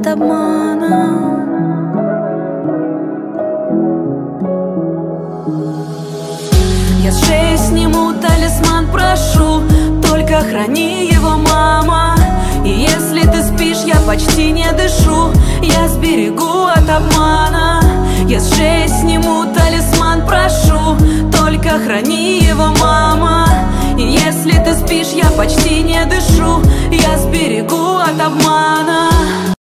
от обмана. Я с шеи сниму талисман, прошу, только храни его, мама. И если ты спишь, я почти не дышу, я сберегу от обмана. Я с шеи сниму талисман, прошу, только храни его, мама. И если ты спишь, я почти не дышу, я сберегу от обмана.